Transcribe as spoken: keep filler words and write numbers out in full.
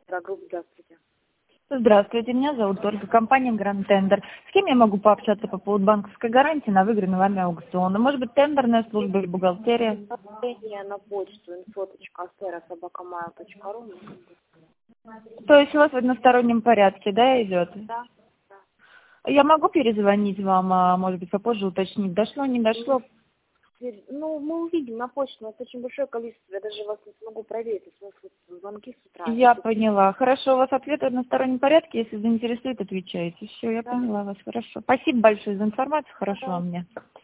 Групп, здравствуйте. Здравствуйте, меня зовут Ольга, компания Grand Tender. С кем я могу пообщаться по поводу банковской гарантии на выигранный вами аукцион? Может быть, тендерная служба или бухгалтерия? Сообщение на почту инфо точка асера собака mail точка ру. То есть у вас в одностороннем порядке, да, идет? Да, да. Я могу перезвонить вам, а может быть, попозже уточнить, дошло, не дошло? Ну, мы увидим на почту, у нас очень большое количество, я даже вас не смогу проверить, у нас вот звонки с утра. Я поняла. Хорошо, у вас ответ в одностороннем порядке, если заинтересует, отвечаете. Все, я Да. поняла вас, хорошо. Спасибо большое за информацию, хорошего Да. вам дня.